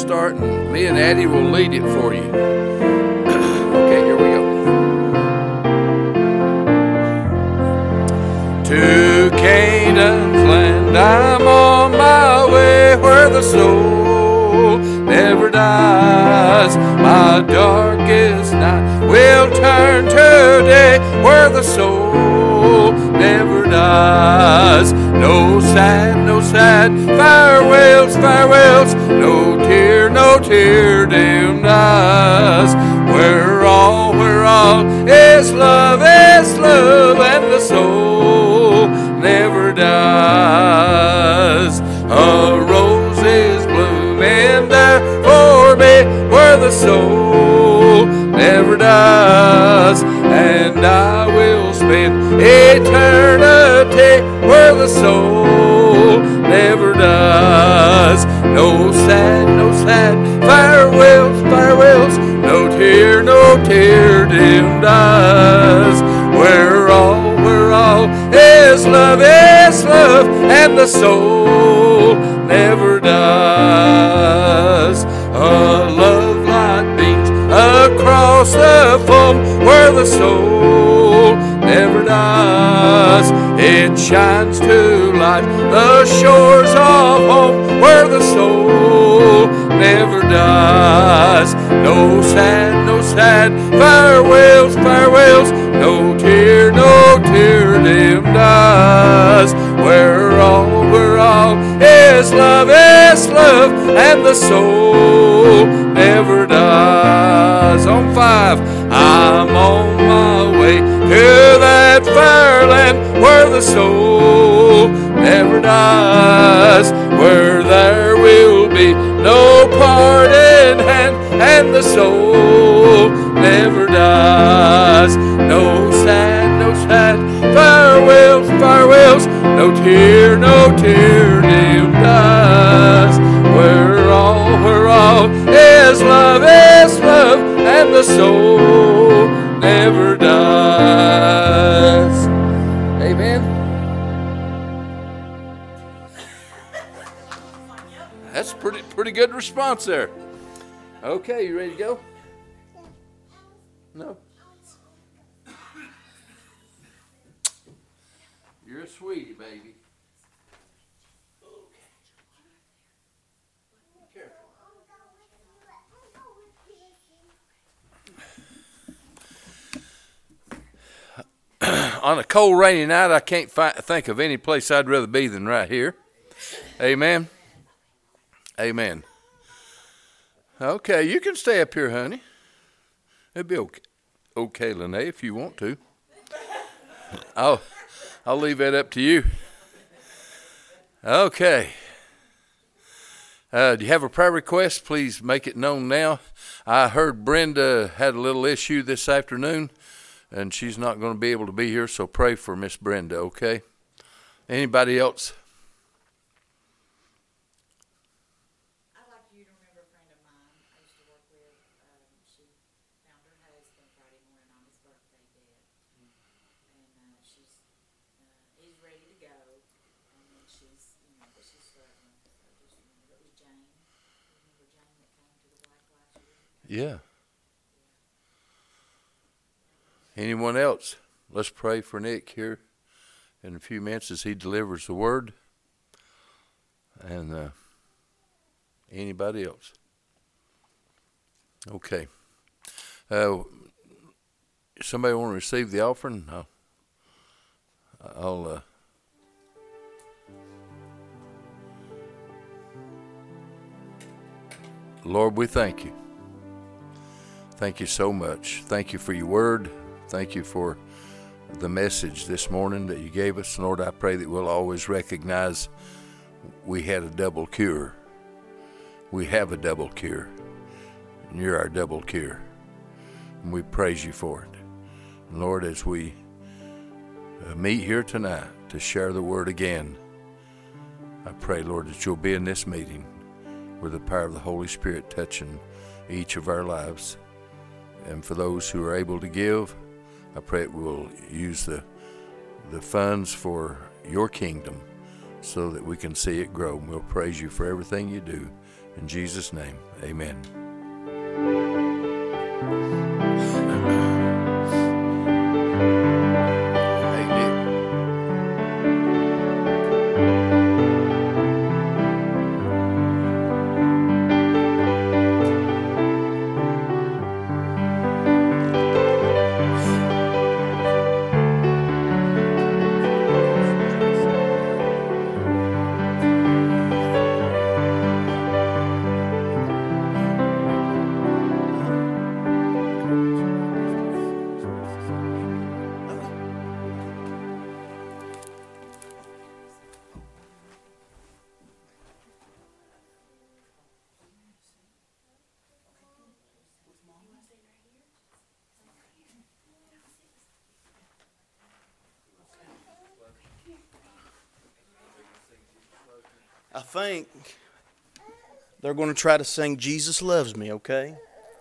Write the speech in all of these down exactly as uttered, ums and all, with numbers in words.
start, and me and Addie will lead it for you. Okay, here we go. To Canaan's land I'm on my way, where the soul never dies. My darkest night will turn to day, where the soul never dies. No sad, no sad farewells, farewells, no tear, no tear dimmed eyes. Where all, where all is love, is love, and the soul never dies. A rose is blooming there for me, where the soul never dies. And I will spend eternity where the soul never dies. No sad, no sad farewells, farewells, no tear, no tear dimmed eyes. Where all, where all is love, is love, and the soul never dies. A love light beams across the foam, where the soul never dies. It shines to light the shores of home, where the soul never dies. No sad, no sad farewells, farewells, no tear, no tear dimmed eyes. Where all, where all is love, is love, and the soul never dies. On five, I'm on my way to that fair land, where the soul never dies. Where there will be no parting hand, and the soul never dies. No sad, no sad farewells, farewells, no tear, no tear dimmed eyes. Where all, where all is love, is love, and the soul never dies. Amen. That's pretty pretty good response there. Okay, you ready to go? No. You're a sweetie, baby. On a cold, rainy night, I can't fi- think of any place I'd rather be than right here. Amen. Amen. Okay, you can stay up here, honey. It'd be okay, okay, Lene, if you want to. I'll, I'll leave that up to you. Okay. Uh, do you have a prayer request? Please make it known now. I heard Brenda had a little issue this afternoon, and she's not going to be able to be here, so pray for Miss Brenda, okay? Anybody else? I'd like you to remember a friend of mine I used to work with. Um, she found her husband Friday morning on his birthday dead. And uh, she's, uh, he's ready to go. And then she's, you know, but she's struggling. So just remember, it was Jane. Remember Jane that came to the Black last year? Yeah. Anyone else? Let's pray for Nick here in a few minutes as he delivers the word. And uh, anybody else? Okay. Uh, somebody want to receive the offering? I'll, I'll uh, Lord, we thank you. Thank you so much. Thank you for your word. Thank you for the message this morning that you gave us. Lord, I pray that we'll always recognize we had a double cure. We have a double cure. And you're our double cure. And we praise you for it. And Lord, as we uh, meet here tonight to share the word again, I pray, Lord, that you'll be in this meeting with the power of the Holy Spirit touching each of our lives. And for those who are able to give, I pray that we'll use the the funds for your kingdom so that we can see it grow. And we'll praise you for everything you do. In Jesus' name, amen. I think they're going to try to sing Jesus Loves Me, okay?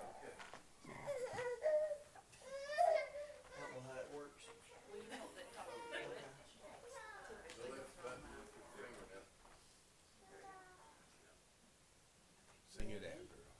Sing it out, girls.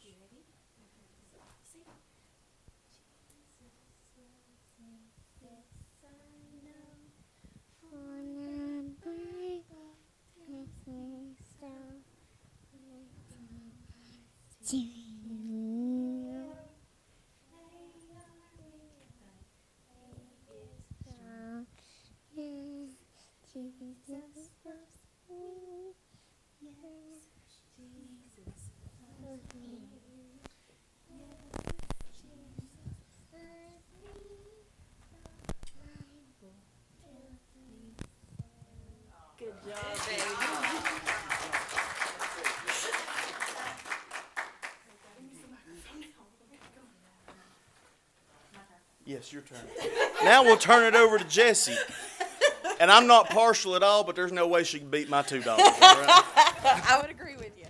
Good job, baby. Yes, your turn. Now we'll turn it over to Jessie. And I'm not partial at all, but there's no way she can beat my two dollars. All right? I would agree with you.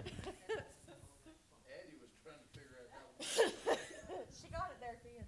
Addie was trying to figure out how. She got it there, Ken.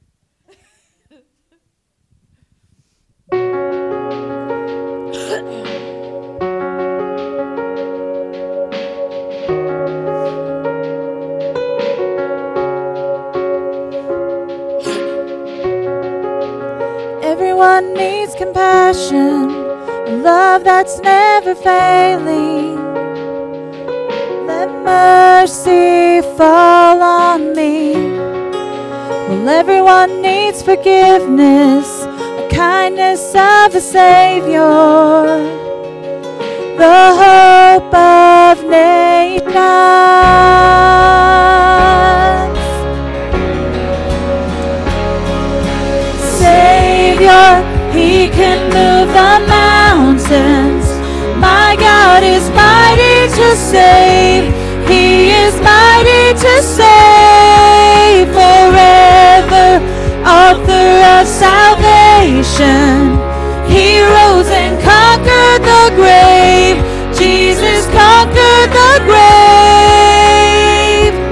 Everyone needs compassion, a love that's never failing. Let mercy fall on me. Well, everyone needs forgiveness, a kindness of a Savior, the hope of nations. Savior, He can move the mountains. My God is mighty to save. He is mighty to save. Forever, author of salvation. He rose and conquered the grave. Jesus conquered the grave.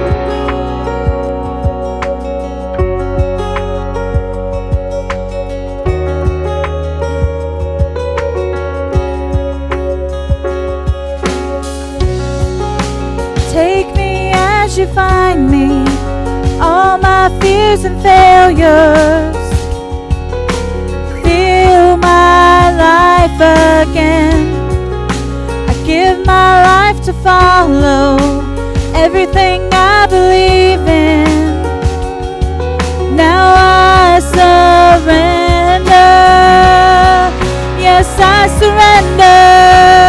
Take me as you find me, all my fears and failures. Fill my life again. I give my life to follow everything I believe in. Now I surrender. Yes, I surrender.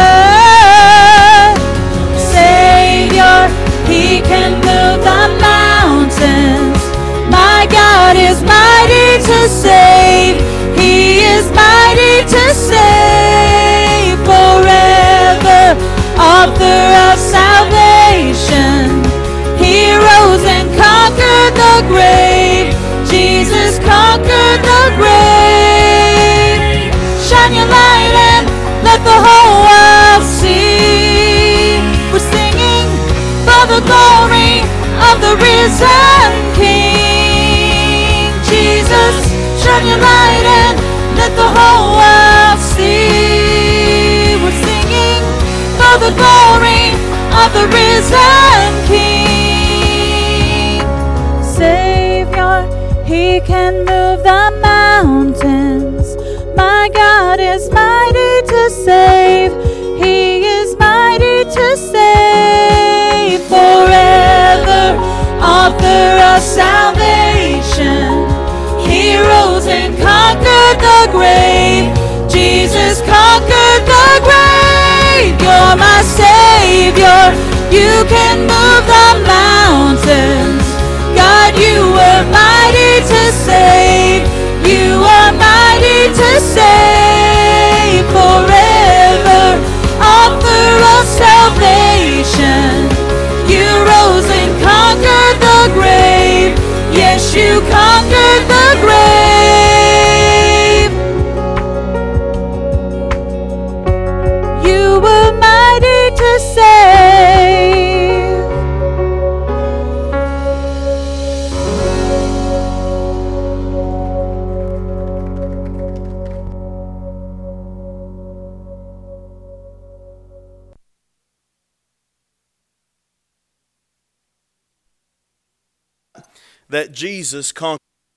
He can move the mountains. My God is mighty to save. He is mighty to save. Forever, author of salvation. He rose and conquered the grave. Jesus conquered the grave. Shine your light and let the whole world see. We're singing for the glory of the risen King. Jesus, shine your light and let the whole world see. We're singing for the glory of the risen King. Savior, He can move the mountains. My God is mighty to save. He is mighty to save. Forever, author of salvation. He rose and conquered the grave. Jesus conquered the grave. You're my Savior. You can move the mountains. God, you were mighty to save. You are mighty to save. Forever, author of salvation. You rose and conquered the grave. Yes, you conquered the grave. You were mighty to save. That Jesus conquered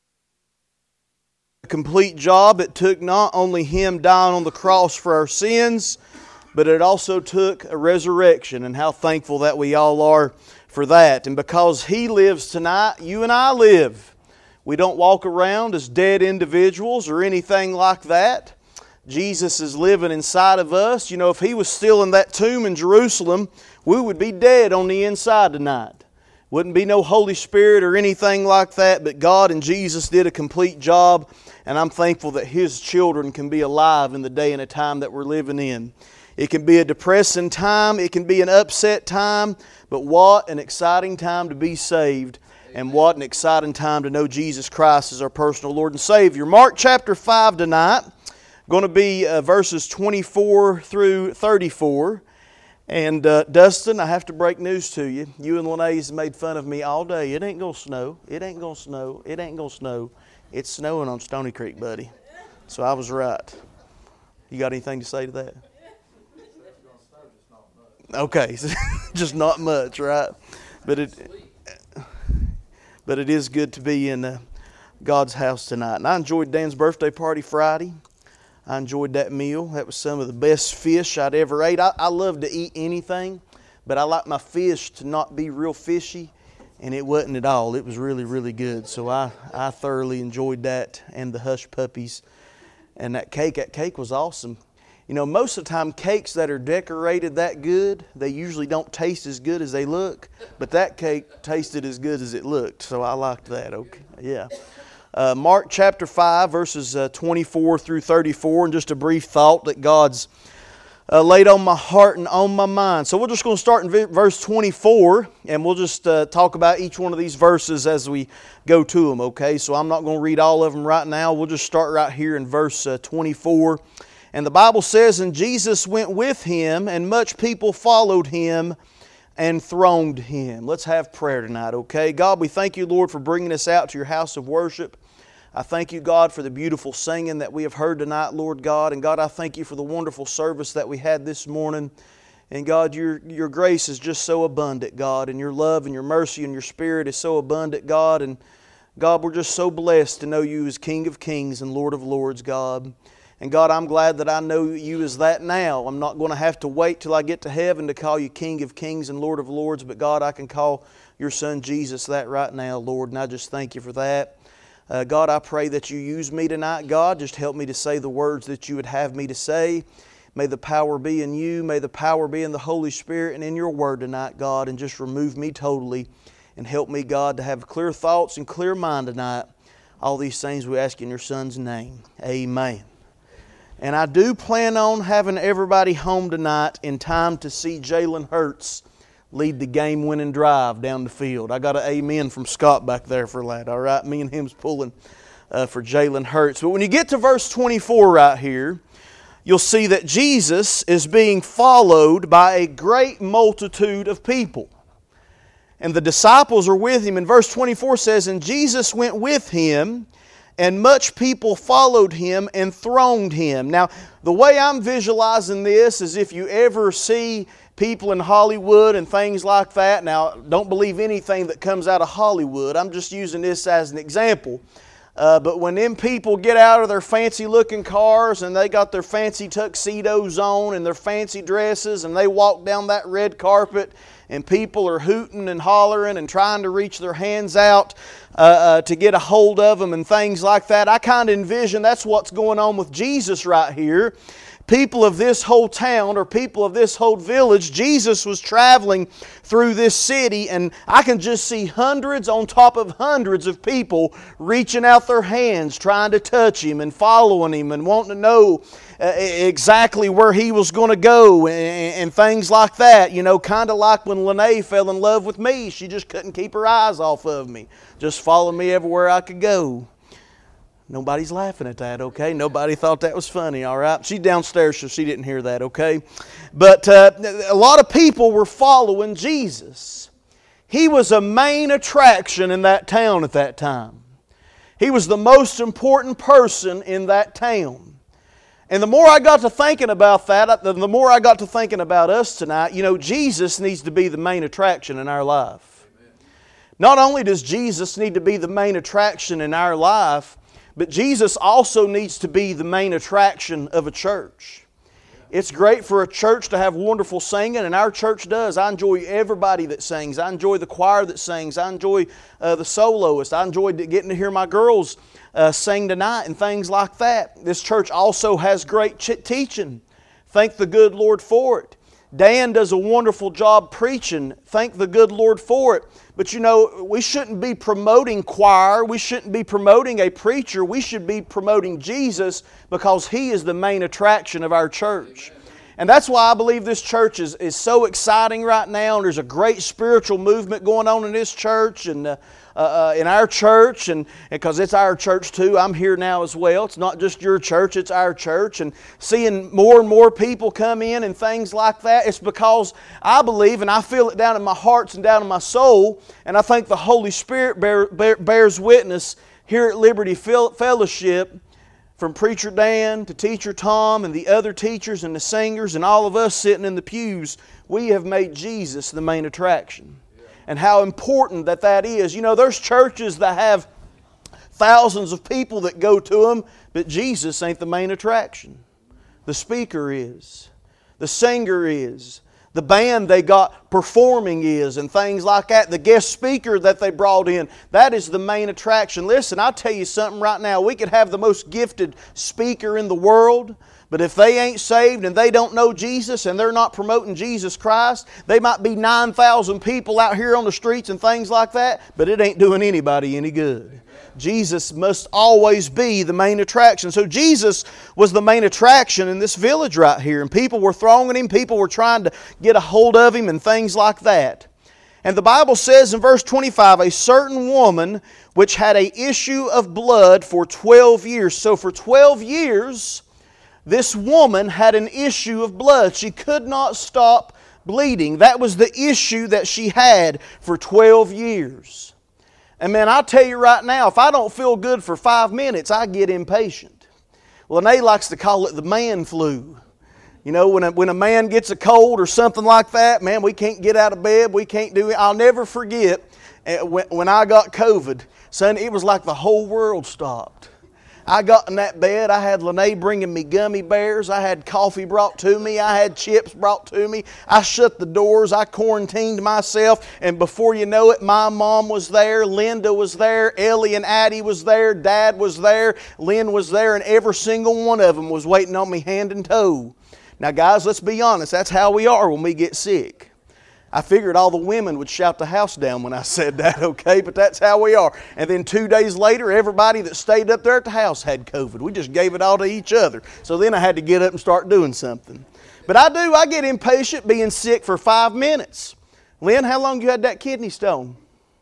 a complete job. It took not only Him dying on the cross for our sins, but it also took a resurrection, and how thankful that we all are for that. And because He lives tonight, you and I live. We don't walk around as dead individuals or anything like that. Jesus is living inside of us. You know, if He was still in that tomb in Jerusalem, we would be dead on the inside tonight. Wouldn't be no Holy Spirit or anything like that, but God and Jesus did a complete job, and I'm thankful that His children can be alive in the day and a time that we're living in. It can be a depressing time, it can be an upset time, but what an exciting time to be saved, and what an exciting time to know Jesus Christ as our personal Lord and Savior. Mark chapter five tonight, going to be uh, verses twenty-four through thirty-four. And uh, Dustin, I have to break news to you. You and Lenae's made fun of me all day. It ain't going to snow. It ain't going to snow. It ain't going to snow. It's snowing on Stony Creek, buddy. So I was right. You got anything to say to that? Okay, just not much, right? But it, but it is good to be in uh, God's house tonight. And I enjoyed Dan's birthday party Friday. I enjoyed that meal. That was some of the best fish I'd ever ate. I, I love to eat anything, but I like my fish to not be real fishy, and it wasn't at all. It was really, really good. So I, I thoroughly enjoyed that, and the hush puppies and that cake. That cake was awesome. You know, most of the time cakes that are decorated that good, they usually don't taste as good as they look, but that cake tasted as good as it looked, so I liked that. Okay, yeah. Uh, Mark chapter five, verses uh, twenty-four through thirty-four, and just a brief thought that God's uh, laid on my heart and on my mind. So we're just going to start in v- verse twenty-four, and we'll just uh, talk about each one of these verses as we go to them, okay? So I'm not going to read all of them right now. We'll just start right here in verse uh, twenty-four. And the Bible says, "And Jesus went with Him, and much people followed Him and thronged Him." Let's have prayer tonight, okay? God, we thank You, Lord, for bringing us out to Your house of worship. I thank You, God, for the beautiful singing that we have heard tonight, Lord God. And God, I thank You for the wonderful service that we had this morning. And God, Your, your grace is just so abundant, God. And Your love and Your mercy and Your Spirit is so abundant, God. And God, we're just so blessed to know You as King of Kings and Lord of Lords, God. And God, I'm glad that I know You as that now. I'm not going to have to wait till I get to heaven to call You King of Kings and Lord of Lords. But God, I can call Your Son Jesus that right now, Lord. And I just thank You for that. Uh, God, I pray that You use me tonight, God. Just help me to say the words that You would have me to say. May the power be in You. May the power be in the Holy Spirit and in Your Word tonight, God. And just remove me totally. And help me, God, to have clear thoughts and clear mind tonight. All these things we ask in Your Son's name. Amen. And I do plan on having everybody home tonight in time to see Jalen Hurts lead the game-winning drive down the field. I got an amen from Scott back there for that, all right? Me and him's pulling uh, for Jalen Hurts. But when you get to verse twenty-four right here, you'll see that Jesus is being followed by a great multitude of people. And the disciples are with Him. And verse twenty-four says, "And Jesus went with Him, and much people followed Him and thronged Him." Now, the way I'm visualizing this is if you ever see people in Hollywood and things like that. Now, don't believe anything that comes out of Hollywood. I'm just using this as an example. Uh, but when them people get out of their fancy looking cars and they got their fancy tuxedos on and their fancy dresses and they walk down that red carpet and people are hooting and hollering and trying to reach their hands out uh, uh, to get a hold of them and things like that, I kind of envision that's what's going on with Jesus right here. People of this whole town or people of this whole village, Jesus was traveling through this city, and I can just see hundreds on top of hundreds of people reaching out their hands trying to touch Him and following Him and wanting to know uh, exactly where He was going to go and, and things like that. You know, kind of like when Lene fell in love with me. She just couldn't keep her eyes off of me. Just followed me everywhere I could go. Nobody's laughing at that, okay? Nobody thought that was funny, all right? She's downstairs, so she didn't hear that, okay? But uh, a lot of people were following Jesus. He was a main attraction in that town at that time. He was the most important person in that town. And the more I got to thinking about that, the more I got to thinking about us tonight, you know, Jesus needs to be the main attraction in our life. Not only does Jesus need to be the main attraction in our life, but Jesus also needs to be the main attraction of a church. It's great for a church to have wonderful singing, and our church does. I enjoy everybody that sings. I enjoy the choir that sings. I enjoy uh, the soloist. I enjoyed getting to hear my girls uh, sing tonight and things like that. This church also has great ch- teaching. Thank the good Lord for it. Dan does a wonderful job preaching. Thank the good Lord for it. But you know, we shouldn't be promoting choir. We shouldn't be promoting a preacher. We should be promoting Jesus because He is the main attraction of our church. And that's why I believe this church is, is so exciting right now. And there's a great spiritual movement going on in this church and uh, uh, in our church. And because it's our church too. I'm here now as well. It's not just your church, it's our church. And seeing more and more people come in and things like that, it's because I believe and I feel it down in my heart and down in my soul. And I think the Holy Spirit bear, bear, bears witness here at Liberty Fellowship. From Preacher Dan to Teacher Tom and the other teachers and the singers and all of us sitting in the pews, we have made Jesus the main attraction. Yeah. And how important that that is. You know, there's churches that have thousands of people that go to them, but Jesus ain't the main attraction. The speaker is. The singer is. The band they got performing is and things like that. The guest speaker that they brought in, that is the main attraction. Listen, I'll tell you something right now. We could have the most gifted speaker in the world, but if they ain't saved and they don't know Jesus and they're not promoting Jesus Christ, they might be nine thousand people out here on the streets and things like that, but it ain't doing anybody any good. Jesus must always be the main attraction. So Jesus was the main attraction in this village right here. And people were thronging Him. People were trying to get a hold of Him and things like that. And the Bible says in verse twenty-five, a certain woman which had a issue of blood for twelve years. So for twelve years, this woman had an issue of blood. She could not stop bleeding. That was the issue that she had for twelve years. And man, I'll tell you right now, if I don't feel good for five minutes, I get impatient. Lene likes to call it the man flu. You know, when a, when a man gets a cold or something like that, man, we can't get out of bed, we can't do it. I'll never forget when, when I got COVID, son, it was like the whole world stopped. I got in that bed, I had Lene bringing me gummy bears, I had coffee brought to me, I had chips brought to me, I shut the doors, I quarantined myself, and before you know it, my mom was there, Linda was there, Ellie and Addie was there, Dad was there, Lynn was there, and every single one of them was waiting on me hand and toe. Now guys, let's be honest, that's how we are when we get sick. I figured all the women would shout the house down when I said that, okay? But that's how we are. And then two days later, everybody that stayed up there at the house had COVID. We just gave it all to each other. So then I had to get up and start doing something. But I do, I get impatient being sick for five minutes. Lynn, how long you had that kidney stone?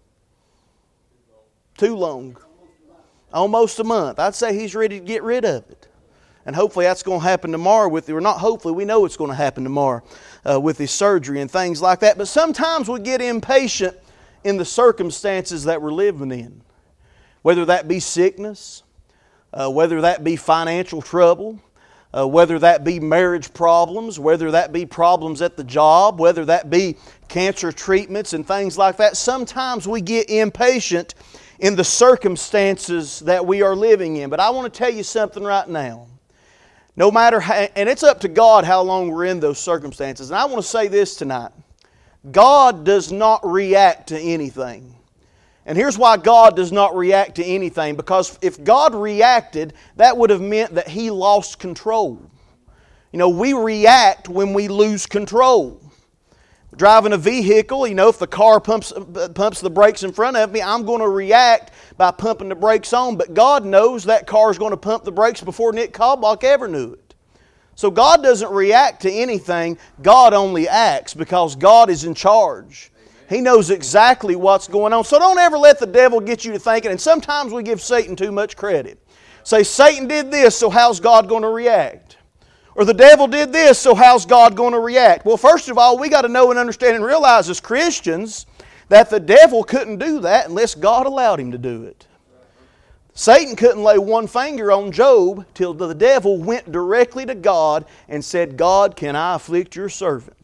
Too long. Almost a month. I'd say he's ready to get rid of it. And hopefully that's going to happen tomorrow with you. Or not hopefully, we know it's going to happen tomorrow uh, with his surgery and things like that. But sometimes we get impatient in the circumstances that we're living in. Whether that be sickness, uh, whether that be financial trouble, Uh, whether that be marriage problems, whether that be problems at the job, whether that be cancer treatments and things like that. Sometimes we get impatient in the circumstances that we are living in. But I want to tell you something right now. No matter how, and it's up to God how long we're in those circumstances. And I want to say this tonight. God does not react to anything. And here's why God does not react to anything. Because if God reacted, that would have meant that He lost control. You know, we react when we lose control. Driving a vehicle, you know, if the car pumps, pumps the brakes in front of me, I'm going to react by pumping the brakes on. But God knows that car is going to pump the brakes before Nick Kalbach ever knew it. So God doesn't react to anything. God only acts because God is in charge. He knows exactly what's going on. So don't ever let the devil get you to thinking, and sometimes we give Satan too much credit. Say, Satan did this, so how's God going to react? Or the devil did this, so how's God going to react? Well, first of all, we got to know and understand and realize as Christians that the devil couldn't do that unless God allowed him to do it. Satan couldn't lay one finger on Job till the devil went directly to God and said, God, can I afflict your servant?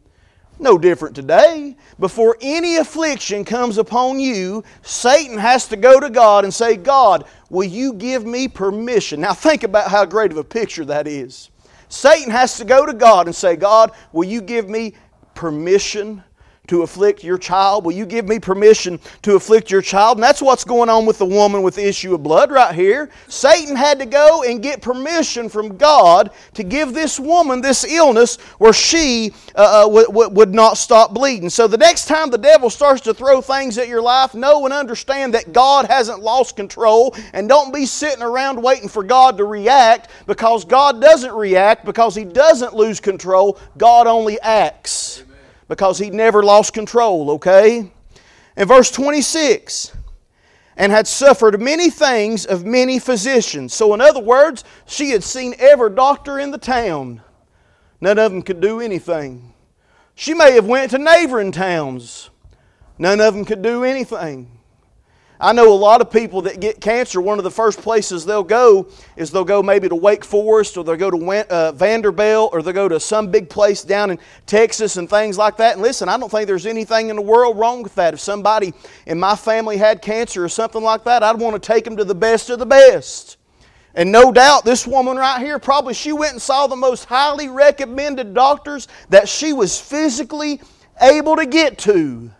No different today. Before any affliction comes upon you, Satan has to go to God and say, God, will you give me permission? Now think about how great of a picture that is. Satan has to go to God and say, God, will you give me permission to afflict your child? Will you give me permission to afflict your child? And that's what's going on with the woman with the issue of blood right here. Satan had to go and get permission from God to give this woman this illness where she uh, uh, w- w- would not stop bleeding. So the next time the devil starts to throw things at your life, know and understand that God hasn't lost control, and don't be sitting around waiting for God to react, because God doesn't react because He doesn't lose control. God only acts. Because He never lost control, okay? In verse twenty-six, and had suffered many things of many physicians. So in other words, she had seen every doctor in the town. None of them could do anything. She may have went to neighboring towns. None of them could do anything. I know a lot of people that get cancer, one of the first places they'll go is they'll go maybe to Wake Forest, or they'll go to uh, Vanderbilt, or they'll go to some big place down in Texas and things like that. And listen, I don't think there's anything in the world wrong with that. If somebody in my family had cancer or something like that, I'd want to take them to the best of the best. And no doubt this woman right here, probably she went and saw the most highly recommended doctors that she was physically able to get to.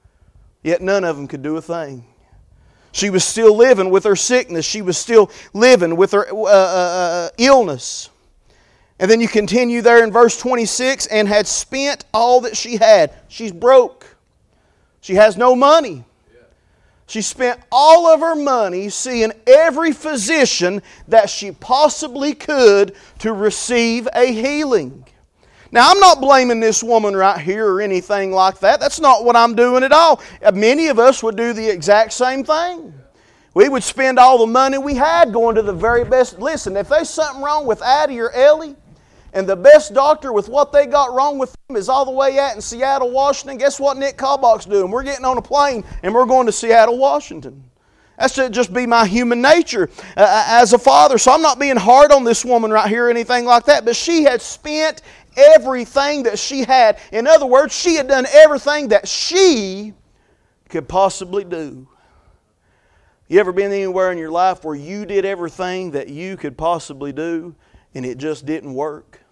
Yet none of them could do a thing. She was still living with her sickness. She was still living with her uh, uh, illness. And then you continue there in verse twenty-six, and had spent all that she had. She's broke. She has no money. She spent all of her money seeing every physician that she possibly could to receive a healing. Now, I'm not blaming this woman right here or anything like that. That's not what I'm doing at all. Many of us would do the exact same thing. We would spend all the money we had going to the very best. Listen, if there's something wrong with Addie or Ellie, and the best doctor with what they got wrong with them is all the way out in Seattle, Washington, guess what Nick Kalbach's doing? We're getting on a plane and we're going to Seattle, Washington. That's to just be my human nature uh, as a father. So I'm not being hard on this woman right here or anything like that. But she had spent everything that she had. In other words, she had done everything that she could possibly do. You ever been anywhere in your life where you did everything that you could possibly do and it just didn't work?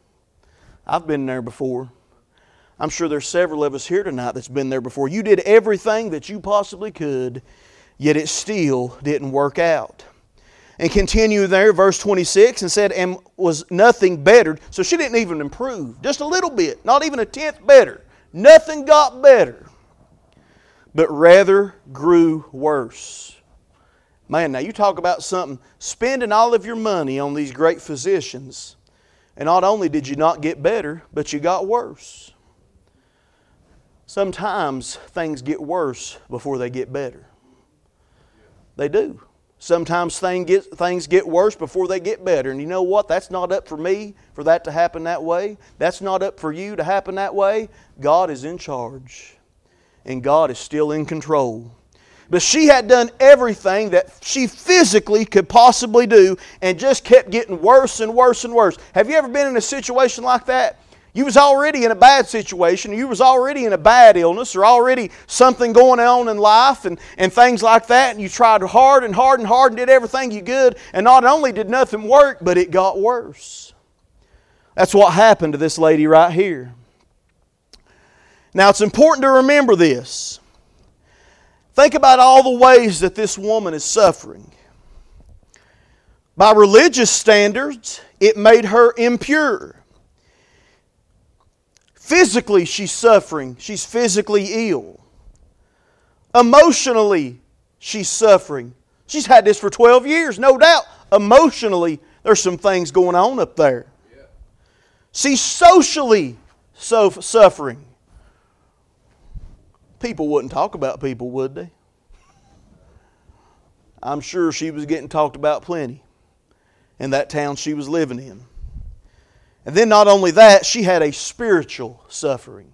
I've been there before. I'm sure there's several of us here tonight that's been there before. You did everything that you possibly could, yet it still didn't work out. And continue there, verse twenty-six, and said, and was nothing bettered. So she didn't even improve, just a little bit, not even a tenth better. Nothing got better, but rather grew worse. Man, now you talk about something, spending all of your money on these great physicians, and not only did you not get better, but you got worse. Sometimes things get worse before they get better. They do. Sometimes thing get, things get worse before they get better. And you know what? That's not up for me for that to happen that way. That's not up for you to happen that way. God is in charge. And God is still in control. But she had done everything that she physically could possibly do and just kept getting worse and worse and worse. Have you ever been in a situation like that? You was already in a bad situation. You was already in a bad illness or already something going on in life and, and things like that. And you tried hard and hard and hard and did everything you could. And not only did nothing work, but it got worse. That's what happened to this lady right here. Now it's important to remember this. Think about all the ways that this woman is suffering. By religious standards, it made her impure. Physically, she's suffering. She's physically ill. Emotionally, she's suffering. She's had this for twelve years, no doubt. Emotionally, there's some things going on up there. Yeah. She's socially so suffering. People wouldn't talk about people, would they? I'm sure she was getting talked about plenty in that town she was living in. And then not only that, she had a spiritual suffering.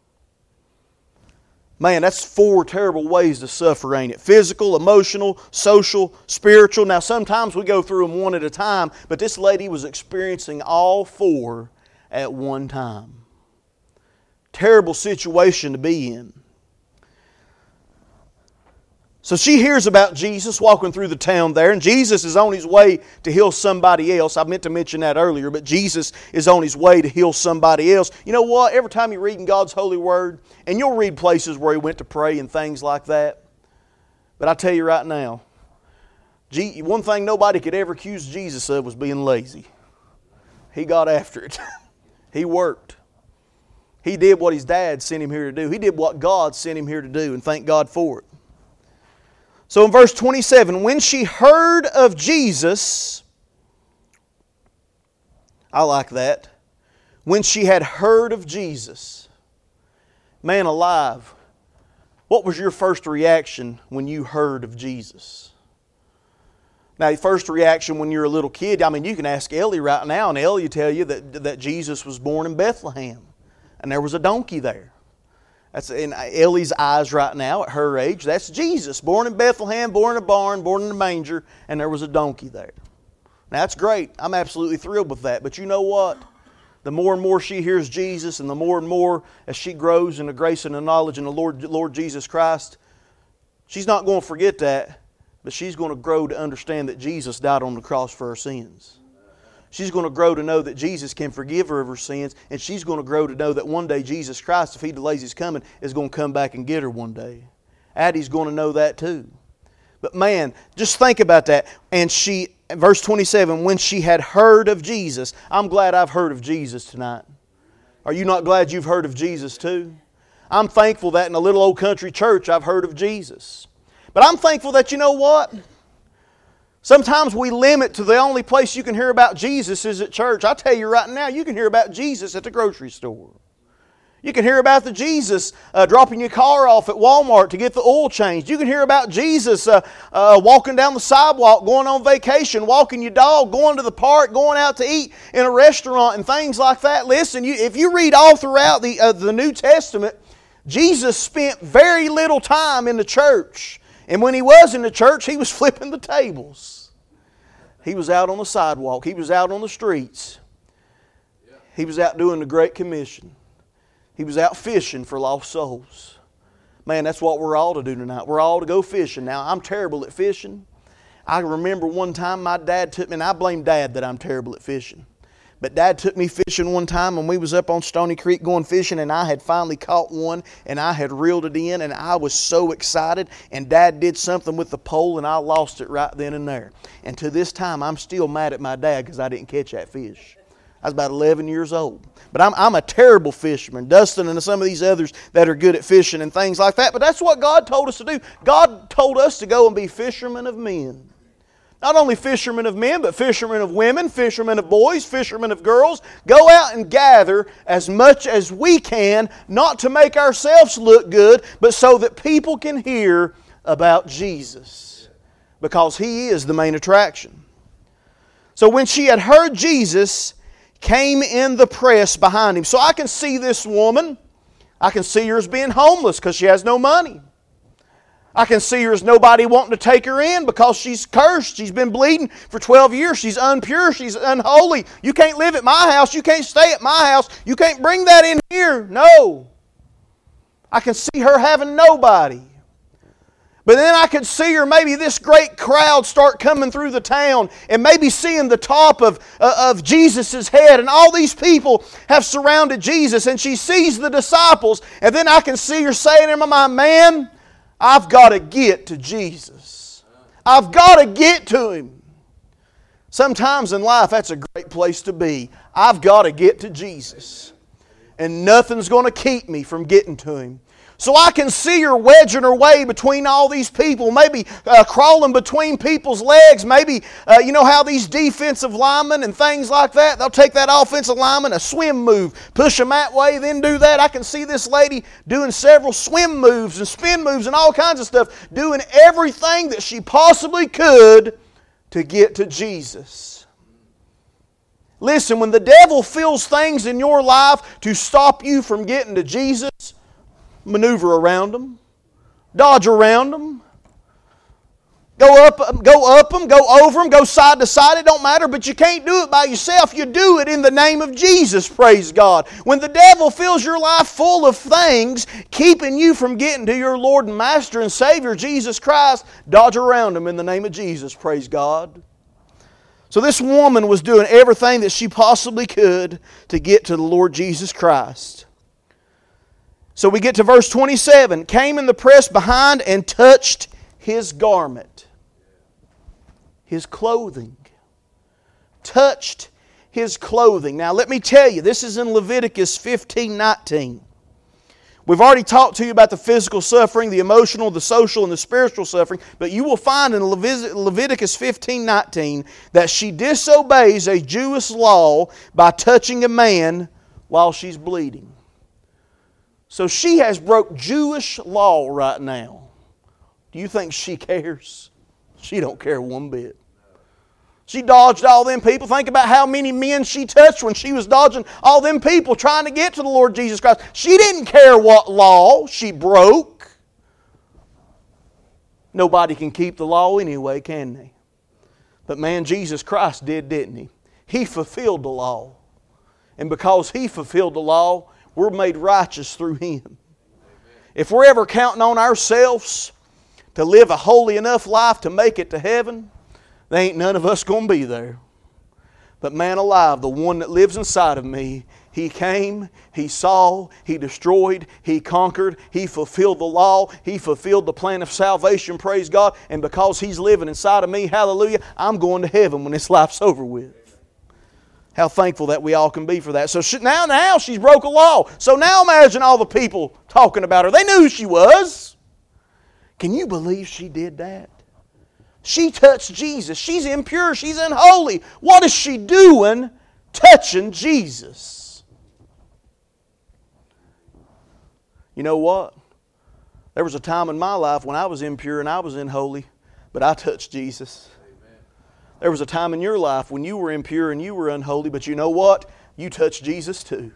Man, that's four terrible ways to suffer, ain't it? Physical, emotional, social, spiritual. Now sometimes we go through them one at a time, but this lady was experiencing all four at one time. Terrible situation to be in. So she hears about Jesus walking through the town there, and Jesus is on His way to heal somebody else. I meant to mention that earlier, but Jesus is on His way to heal somebody else. You know what? Every time you're reading God's holy word, and you'll read places where He went to pray and things like that, but I tell you right now, one thing nobody could ever accuse Jesus of was being lazy. He got after it. He worked. He did what His dad sent Him here to do. He did what God sent Him here to do, and thank God for it. So in verse twenty-seven, when she heard of Jesus, I like that. When she had heard of Jesus. Man alive, what was your first reaction when you heard of Jesus? Now, your first reaction when you're a little kid, I mean, you can ask Ellie right now, and Ellie will tell you that, that Jesus was born in Bethlehem, and there was a donkey there. That's in Ellie's eyes right now at her age. That's Jesus, born in Bethlehem, born in a barn, born in a manger, and there was a donkey there. Now that's great. I'm absolutely thrilled with that. But you know what? The more and more she hears Jesus, and the more and more as she grows in the grace and the knowledge in the Lord, Lord Jesus Christ, she's not going to forget that, but she's going to grow to understand that Jesus died on the cross for her sins. She's going to grow to know that Jesus can forgive her of her sins, and she's going to grow to know that one day Jesus Christ, if He delays His coming, is going to come back and get her one day. Addie's going to know that too. But man, just think about that. And she, verse twenty-seven, when she had heard of Jesus. I'm glad I've heard of Jesus tonight. Are you not glad you've heard of Jesus too? I'm thankful that in a little old country church I've heard of Jesus. But I'm thankful that, you know what? Sometimes we limit to the only place you can hear about Jesus is at church. I tell you right now, you can hear about Jesus at the grocery store. You can hear about the Jesus uh, dropping your car off at Walmart to get the oil changed. You can hear about Jesus uh, uh, walking down the sidewalk, going on vacation, walking your dog, going to the park, going out to eat in a restaurant and things like that. Listen, you, if you read all throughout the, uh, the New Testament, Jesus spent very little time in the church. And when He was in the church, He was flipping the tables. He was out on the sidewalk. He was out on the streets. He was out doing the Great Commission. He was out fishing for lost souls. Man, that's what we're all to do tonight. We're all to go fishing. Now, I'm terrible at fishing. I remember one time my dad took me, and I blame Dad that I'm terrible at fishing. But Dad took me fishing one time, and we was up on Stony Creek going fishing, and I had finally caught one, and I had reeled it in, and I was so excited, and Dad did something with the pole, and I lost it right then and there. And to this time, I'm still mad at my dad because I didn't catch that fish. I was about eleven years old. But I'm, I'm a terrible fisherman. Dustin and some of these others that are good at fishing and things like that. But that's what God told us to do. God told us to go and be fishermen of men. Not only fishermen of men, but fishermen of women, fishermen of boys, fishermen of girls. Go out and gather as much as we can, not to make ourselves look good, but so that people can hear about Jesus. Because He is the main attraction. So when she had heard Jesus, came in the press behind Him. So I can see this woman. I can see her as being homeless because she has no money. I can see her as nobody wanting to take her in because she's cursed. She's been bleeding for twelve years. She's impure. She's unholy. You can't live at my house. You can't stay at my house. You can't bring that in here. No. I can see her having nobody. But then I could see her, maybe this great crowd start coming through the town and maybe seeing the top of, uh, of Jesus' head. And all these people have surrounded Jesus. And she sees the disciples. And then I can see her saying in my mind, man, I've got to get to Jesus. I've got to get to Him. Sometimes in life that's a great place to be. I've got to get to Jesus. And nothing's going to keep me from getting to Him. So I can see her wedging her way between all these people, maybe uh, crawling between people's legs. Maybe, uh, you know how these defensive linemen and things like that, they'll take that offensive lineman, a swim move, push them that way, then do that. I can see this lady doing several swim moves and spin moves and all kinds of stuff, doing everything that she possibly could to get to Jesus. Listen, when the devil fills things in your life to stop you from getting to Jesus, maneuver around them, dodge around them, go up, go up them, go over them, go side to side. It don't matter, but you can't do it by yourself. You do it in the name of Jesus, praise God. When the devil fills your life full of things keeping you from getting to your Lord and Master and Savior, Jesus Christ, dodge around them in the name of Jesus, praise God. So this woman was doing everything that she possibly could to get to the Lord Jesus Christ. So we get to verse twenty-seven. Came in the press behind and touched His garment. His clothing. Touched His clothing. Now let me tell you, this is in Leviticus fifteen nineteen. We've already talked to you about the physical suffering, the emotional, the social, and the spiritual suffering. But you will find in Leviticus fifteen nineteen that she disobeys a Jewish law by touching a man while she's bleeding. So she has broke Jewish law right now. Do you think she cares? She don't care one bit. She dodged all them people. Think about how many men she touched when she was dodging all them people trying to get to the Lord Jesus Christ. She didn't care what law she broke. Nobody can keep the law anyway, can they? But man, Jesus Christ did, didn't He? He fulfilled the law. And because He fulfilled the law, we're made righteous through Him. If we're ever counting on ourselves to live a holy enough life to make it to heaven, there ain't none of us going to be there. But man alive, the one that lives inside of me, He came, He saw, He destroyed, He conquered, He fulfilled the law, He fulfilled the plan of salvation, praise God. And because He's living inside of me, hallelujah, I'm going to heaven when this life's over with. How thankful that we all can be for that. So she, now, now she's broke a law. So now imagine all the people talking about her. They knew who she was. Can you believe she did that? She touched Jesus. She's impure. She's unholy. What is she doing touching Jesus? You know what? There was a time in my life when I was impure and I was unholy, but I touched Jesus. There was a time in your life when you were impure and you were unholy, but you know what? You touched Jesus too.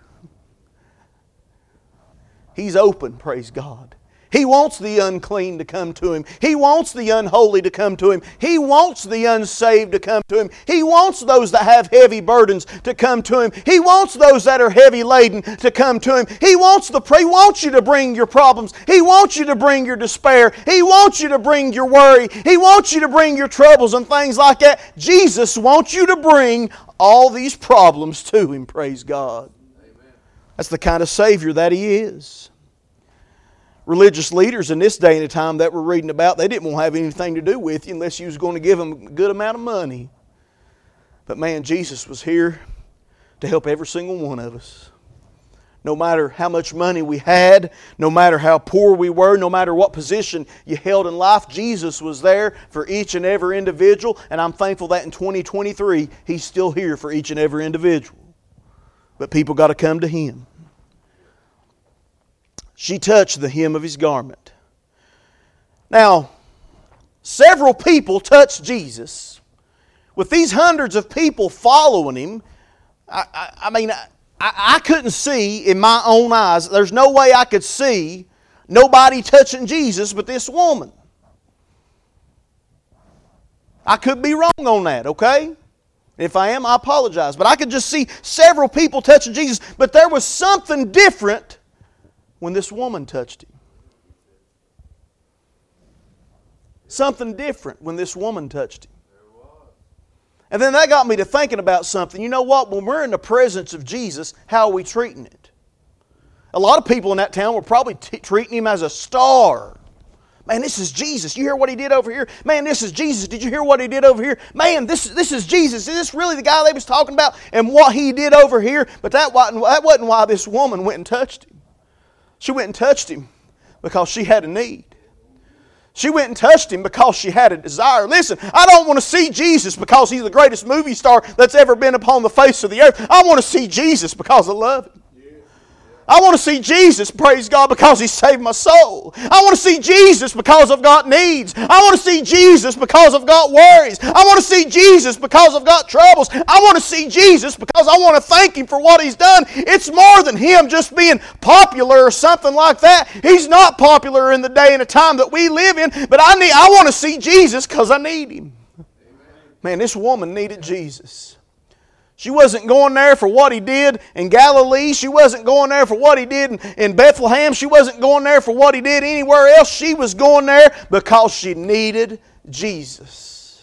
He's open, praise God. He wants the unclean to come to Him. He wants the unholy to come to Him. He wants the unsaved to come to Him. He wants those that have heavy burdens to come to Him. He wants those that are heavy laden to come to Him. He wants the He wants you to bring your problems. He wants you to bring your despair. He wants you to bring your worry. He wants you to bring your troubles and things like that. Jesus wants you to bring all these problems to Him, praise God. Amen. That's the kind of Savior that He is. Religious leaders in this day and time that we're reading about, they didn't want to have anything to do with you unless you was going to give them a good amount of money. But man, Jesus was here to help every single one of us. No matter how much money we had, no matter how poor we were, no matter what position you held in life, Jesus was there for each and every individual. And I'm thankful that in twenty twenty-three, He's still here for each and every individual. But people got to come to Him. She touched the hem of His garment. Now, several people touched Jesus. With these hundreds of people following Him, I, I, I mean, I, I couldn't see in my own eyes, there's no way I could see nobody touching Jesus but this woman. I could be wrong on that, okay? If I am, I apologize. But I could just see several people touching Jesus. But there was something different when this woman touched Him. Something different when this woman touched Him. And then that got me to thinking about something. You know what? When we're in the presence of Jesus, how are we treating it? A lot of people in that town were probably t- treating Him as a star. Man, this is Jesus. You hear what He did over here? Man, this is Jesus. Did you hear what He did over here? Man, this, this is Jesus. Is this really the guy they was talking about and what He did over here? But that wasn't, that wasn't why this woman went and touched Him. She went and touched Him because she had a need. She went and touched Him because she had a desire. Listen, I don't want to see Jesus because He's the greatest movie star that's ever been upon the face of the earth. I want to see Jesus because I love Him. I want to see Jesus, praise God, because He saved my soul. I want to see Jesus because I've got needs. I want to see Jesus because I've got worries. I want to see Jesus because I've got troubles. I want to see Jesus because I want to thank Him for what He's done. It's more than Him just being popular or something like that. He's not popular in the day and the time that we live in, but I need. I want to see Jesus because I need Him. Man, this woman needed Jesus. She wasn't going there for what He did in Galilee. She wasn't going there for what He did in, in Bethlehem. She wasn't going there for what He did anywhere else. She was going there because she needed Jesus.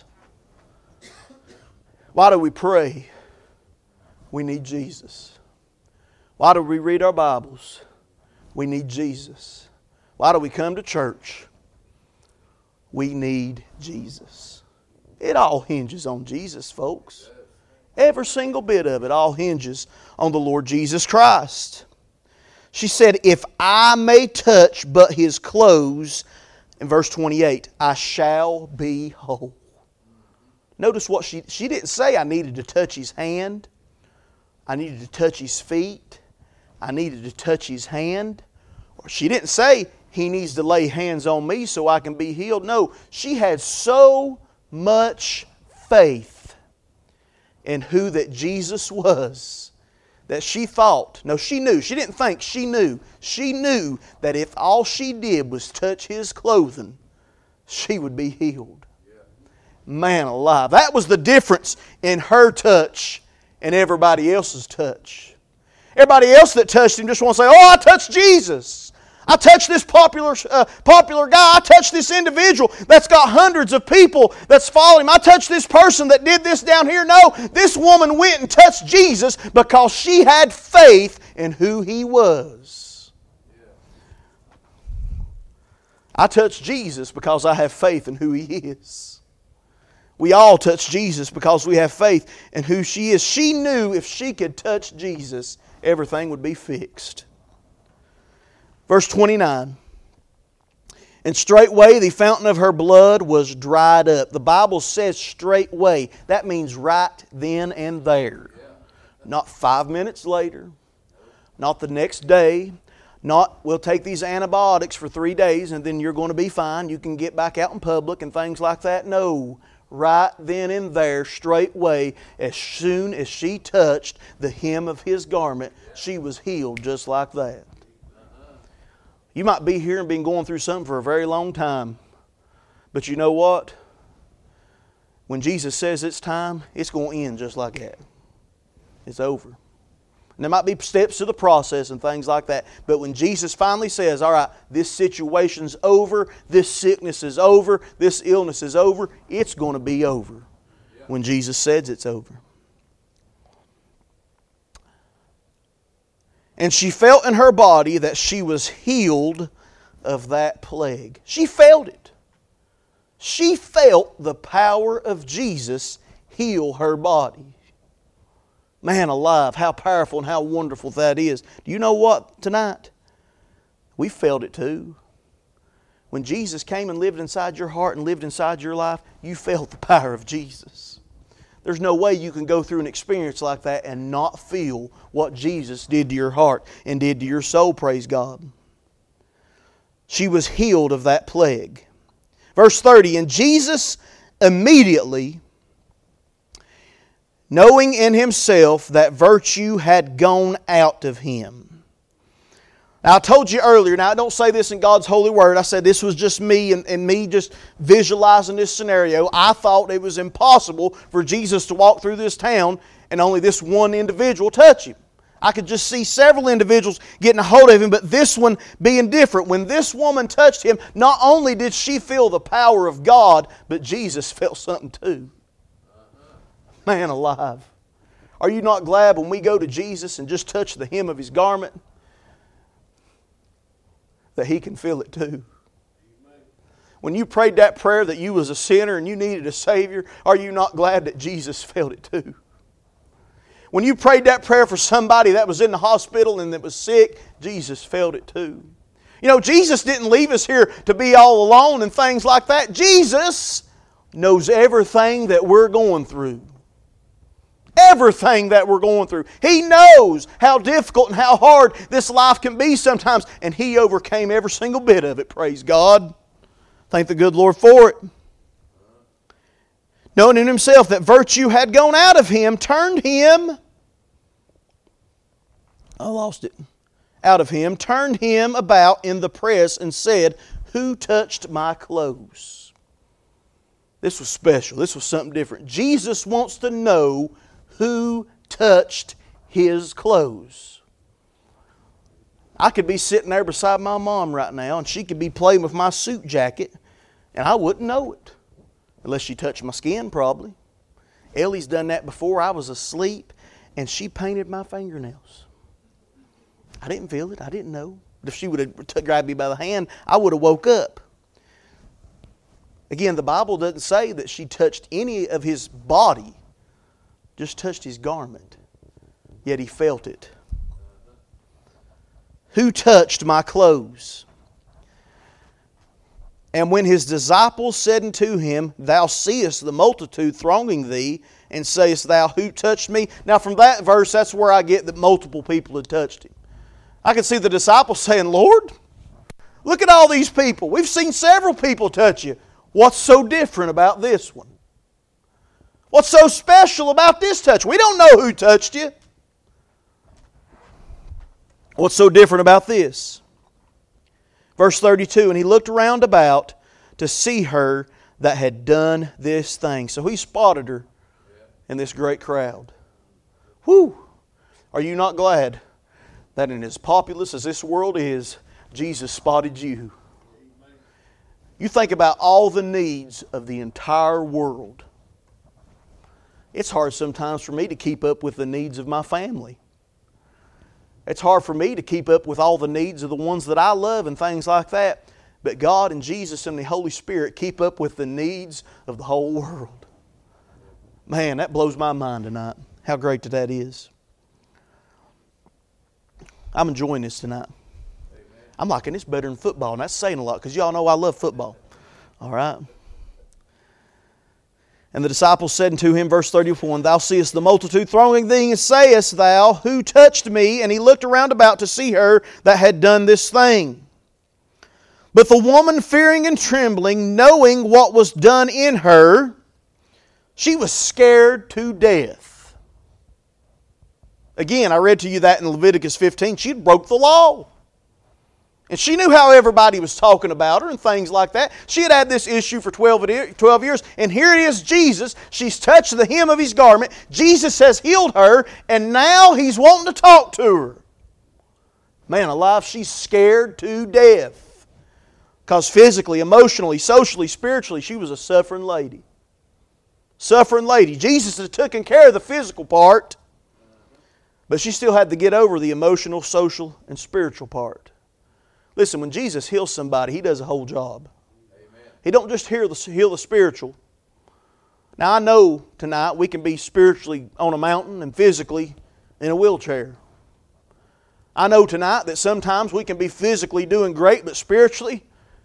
Why do we pray? We need Jesus. Why do we read our Bibles? We need Jesus. Why do we come to church? We need Jesus. It all hinges on Jesus, folks. Every single bit of it all hinges on the Lord Jesus Christ. She said, if I may touch but His clothes, in verse twenty-eight, I shall be whole. Notice what she, she didn't say I needed to touch His hand. I needed to touch His feet. I needed to touch His hand. Or she didn't say He needs to lay hands on me so I can be healed. No, she had so much faith in who that Jesus was, that she thought, no, she knew, she didn't think, she knew, she knew that if all she did was touch His clothing, she would be healed. Yeah. Man alive. That was the difference in her touch and everybody else's touch. Everybody else that touched Him just wants to say, oh, I touched Jesus. I touched this popular uh, popular guy. I touched this individual that's got hundreds of people that's following Him. I touched this person that did this down here. No, this woman went and touched Jesus because she had faith in who He was. I touch Jesus because I have faith in who He is. We all touch Jesus because we have faith in who she is. She knew if she could touch Jesus, everything would be fixed. Verse twenty-nine, and straightway the fountain of her blood was dried up. The Bible says straightway. That means right then and there. Not five minutes later. Not the next day. Not, we'll take these antibiotics for three days and then you're going to be fine. You can get back out in public and things like that. No. Right then and there, straightway, as soon as she touched the hem of His garment, she was healed just like that. You might be here and been going through something for a very long time. But you know what? When Jesus says it's time, it's going to end just like that. It's over. And there might be steps to the process and things like that. But when Jesus finally says, all right, this situation's over, this sickness is over, this illness is over, it's going to be over when Jesus says it's over. And she felt in her body that she was healed of that plague. She felt it. She felt the power of Jesus heal her body. Man alive, how powerful and how wonderful that is. Do you know what tonight? We felt it too. When Jesus came and lived inside your heart and lived inside your life, you felt the power of Jesus. There's no way you can go through an experience like that and not feel what Jesus did to your heart and did to your soul, praise God. She was healed of that plague. Verse thirty, and Jesus immediately, knowing in Himself that virtue had gone out of Him. Now, I told you earlier, now I don't say this in God's holy word. I said this was just me and, and me just visualizing this scenario. I thought it was impossible for Jesus to walk through this town and only this one individual touch Him. I could just see several individuals getting a hold of Him, but this one being different. When this woman touched Him, not only did she feel the power of God, but Jesus felt something too. Man alive. Are you not glad when we go to Jesus and just touch the hem of His garment, that He can feel it too? When you prayed that prayer that you was a sinner and you needed a Savior, are you not glad that Jesus felt it too? When you prayed that prayer for somebody that was in the hospital and that was sick, Jesus felt it too. You know, Jesus didn't leave us here to be all alone and things like that. Jesus knows everything that we're going through. Everything that we're going through. He knows how difficult and how hard this life can be sometimes. And He overcame every single bit of it. Praise God. Thank the good Lord for it. Knowing in Himself that virtue had gone out of Him, turned Him... I lost it. Out of Him, turned Him about in the press and said, "Who touched my clothes?" This was special. This was something different. Jesus wants to know who touched His clothes. I could be sitting there beside my mom right now and she could be playing with my suit jacket and I wouldn't know it. Unless she touched my skin, probably. Ellie's done that before. I was asleep and she painted my fingernails. I didn't feel it. I didn't know. But if she would have t- grabbed me by the hand, I would have woke up. Again, the Bible doesn't say that she touched any of His body. Just touched His garment. Yet He felt it. Who touched my clothes? And when His disciples said unto Him, Thou seest the multitude thronging Thee, and sayest Thou, Who touched me? Now from that verse, that's where I get that multiple people had touched Him. I can see the disciples saying, Lord, look at all these people. We've seen several people touch You. What's so different about this one? What's so special about this touch? We don't know who touched You. What's so different about this? Verse thirty-two, and He looked around about to see her that had done this thing. So He spotted her in this great crowd. Whew! Are you not glad that in as populous as this world is, Jesus spotted you? You think about all the needs of the entire world. It's hard sometimes for me to keep up with the needs of my family. It's hard for me to keep up with all the needs of the ones that I love and things like that. But God and Jesus and the Holy Spirit keep up with the needs of the whole world. Man, that blows my mind tonight. How great that is. I'm enjoying this tonight. I'm liking this better than football, and that's saying a lot because y'all know I love football. All right. And the disciples said unto Him, verse thirty-four, And thou seest the multitude thronging Thee, and sayest Thou, Who touched me? And He looked around about to see her that had done this thing. But the woman, fearing and trembling, knowing what was done in her, she was scared to death. Again, I read to you that in Leviticus fifteen. She had broke the law. And she knew how everybody was talking about her and things like that. She had had this issue for twelve years. And here it is, Jesus. She's touched the hem of His garment. Jesus has healed her. And now He's wanting to talk to her. Man alive, she's scared to death. Because physically, emotionally, socially, spiritually, she was a suffering lady. Suffering lady. Jesus had taken care of the physical part. But she still had to get over the emotional, social, and spiritual part. Listen, when Jesus heals somebody, He does a whole job. Amen. He don't just heal the, heal the spiritual. Now I know tonight we can be spiritually on a mountain and physically in a wheelchair. I know tonight that sometimes we can be physically doing great, but spiritually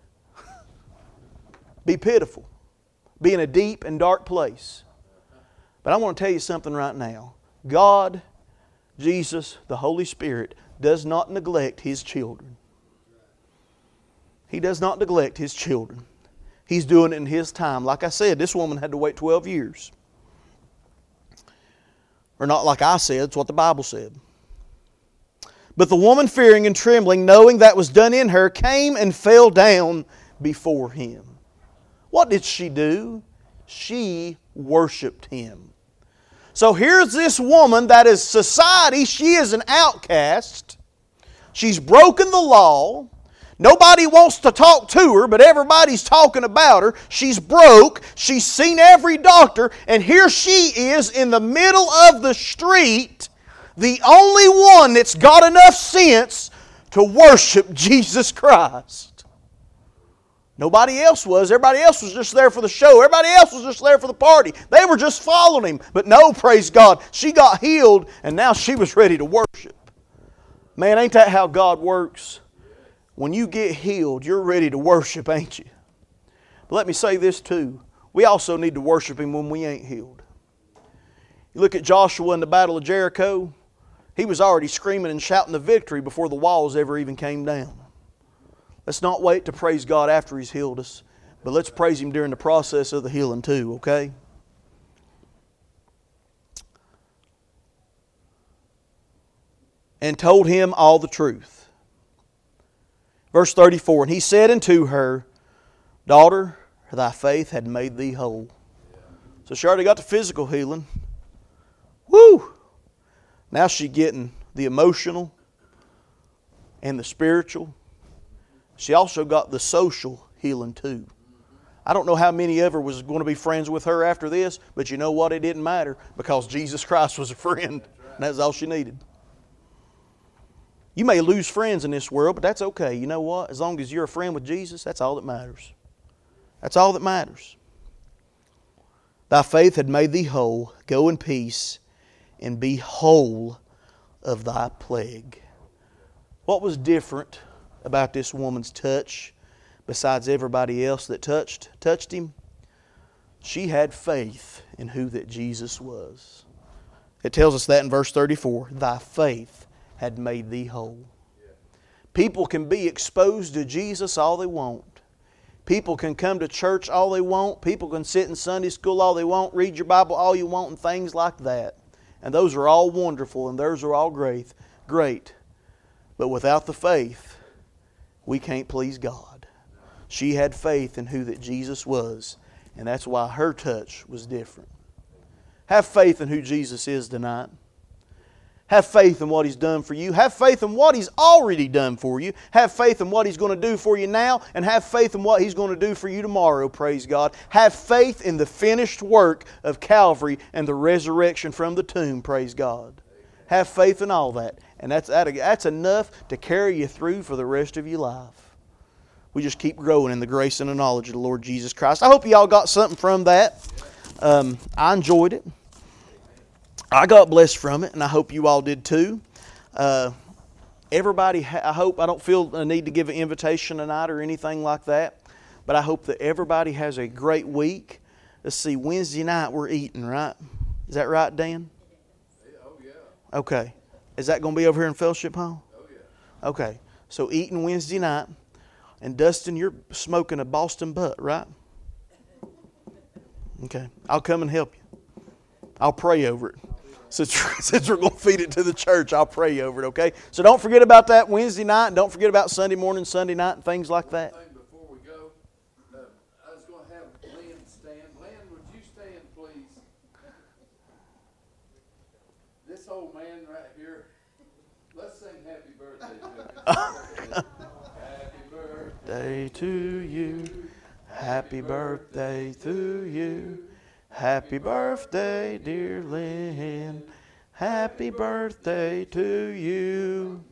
be pitiful. Be in a deep and dark place. But I want to tell you something right now. God, Jesus, the Holy Spirit, does not neglect His children. He does not neglect His children. He's doing it in His time. Like I said, this woman had to wait twelve years. Or not like I said, it's what the Bible said. But the woman, fearing and trembling, knowing that was done in her, came and fell down before him. What did she do? She worshiped him. So here's this woman that is society. She is an outcast. She's broken the law. Nobody wants to talk to her, but everybody's talking about her. She's broke. She's seen every doctor. And here she is in the middle of the street, the only one that's got enough sense to worship Jesus Christ. Nobody else was. Everybody else was just there for the show. Everybody else was just there for the party. They were just following him. But no, praise God, she got healed and now she was ready to worship. Man, ain't that how God works? When you get healed, you're ready to worship, ain't you? But let me say this too. We also need to worship Him when we ain't healed. You look at Joshua in the Battle of Jericho. He was already screaming and shouting the victory before the walls ever even came down. Let's not wait to praise God after He's healed us, but let's praise Him during the process of the healing too, okay? And told him all the truth. Verse thirty-four, and he said unto her, Daughter, thy faith had made thee whole. So she already got the physical healing. Woo! Now she's getting the emotional and the spiritual. She also got the social healing too. I don't know how many ever was going to be friends with her after this, but you know what? It didn't matter because Jesus Christ was a friend. And that's all she needed. You may lose friends in this world, but that's okay. You know what? As long as you're a friend with Jesus, that's all that matters. That's all that matters. Thy faith had made thee whole. Go in peace and be whole of thy plague. What was different about this woman's touch besides everybody else that touched touched him? She had faith in who that Jesus was. It tells us that in verse thirty-four. Thy faith had made thee whole. People can be exposed to Jesus all they want. People can come to church all they want. People can sit in Sunday school all they want, read your Bible all you want, and things like that. And those are all wonderful, and those are all great. Great. But without the faith, we can't please God. She had faith in who that Jesus was, and that's why her touch was different. Have faith in who Jesus is tonight. Have faith in what He's done for you. Have faith in what He's already done for you. Have faith in what He's going to do for you now. And have faith in what He's going to do for you tomorrow, praise God. Have faith in the finished work of Calvary and the resurrection from the tomb, praise God. Have faith in all that. And that's, that's enough to carry you through for the rest of your life. We just keep growing in the grace and the knowledge of the Lord Jesus Christ. I hope you all got something from that. Um, I enjoyed it. I got blessed from it, and I hope you all did too. Uh, everybody, I hope, I don't feel a need to give an invitation tonight or anything like that, but I hope that everybody has a great week. Let's see, Wednesday night we're eating, right? Is that right, Dan? Oh, yeah. Okay. Is that going to be over here in Fellowship Hall? Oh, yeah. Okay. So eating Wednesday night, and Dustin, you're smoking a Boston butt, right? Okay. I'll come and help you. I'll pray over it. Since, since we're going to feed it to the church, I'll pray over it, okay? So don't forget about that Wednesday night, and don't forget about Sunday morning, Sunday night, and things like that. Before we go, uh, I was going to have Lynn stand. Lynn, would you stand, please? This old man right here, let's sing happy birthday to him. Happy birthday to you. Happy birthday to you. Happy birthday, dear Lynn. Happy birthday to you.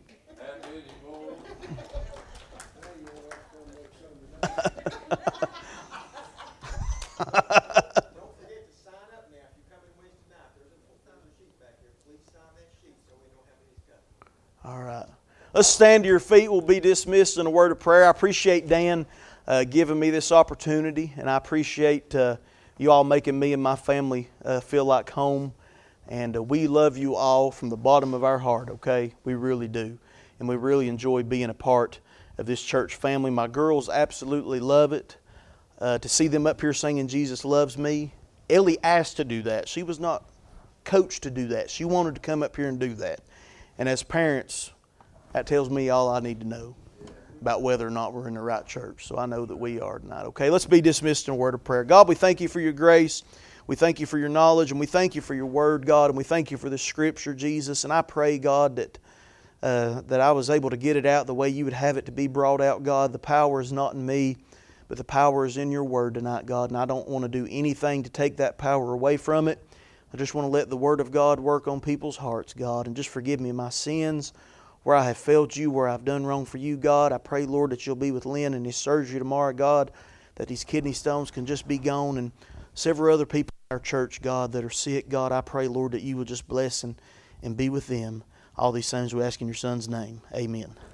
All right. Let's stand to your feet. We'll be dismissed in a word of prayer. I appreciate Dan uh, giving me this opportunity, and I appreciate uh, you all making me and my family uh, feel like home. And uh, we love you all from the bottom of our heart, okay? We really do. And we really enjoy being a part of this church family. My girls absolutely love it. Uh, to see them up here singing Jesus Loves Me. Ellie asked to do that. She was not coached to do that. She wanted to come up here and do that. And as parents, That tells me all I need to know about whether or not we're in the right church. So I know that we are tonight. Okay, let's be dismissed in a word of prayer. God, we thank you for your grace. We thank you for your knowledge, and we thank you for your word, God, and we thank you for this scripture, Jesus. And I pray, God, that uh, that I was able to get it out the way you would have it to be brought out, God. The power is not in me, but the power is in your word tonight, God. And I don't want to do anything to take that power away from it. I just want to let the word of God work on people's hearts, God. And just forgive me my sins, where I have failed you, where I've done wrong for you, God. I pray, Lord, that you'll be with Lynn in his surgery tomorrow, God, that these kidney stones can just be gone, and several other people in our church, God, that are sick. God, I pray, Lord, that you will just bless and, and be with them. All these things we ask in your Son's name. Amen.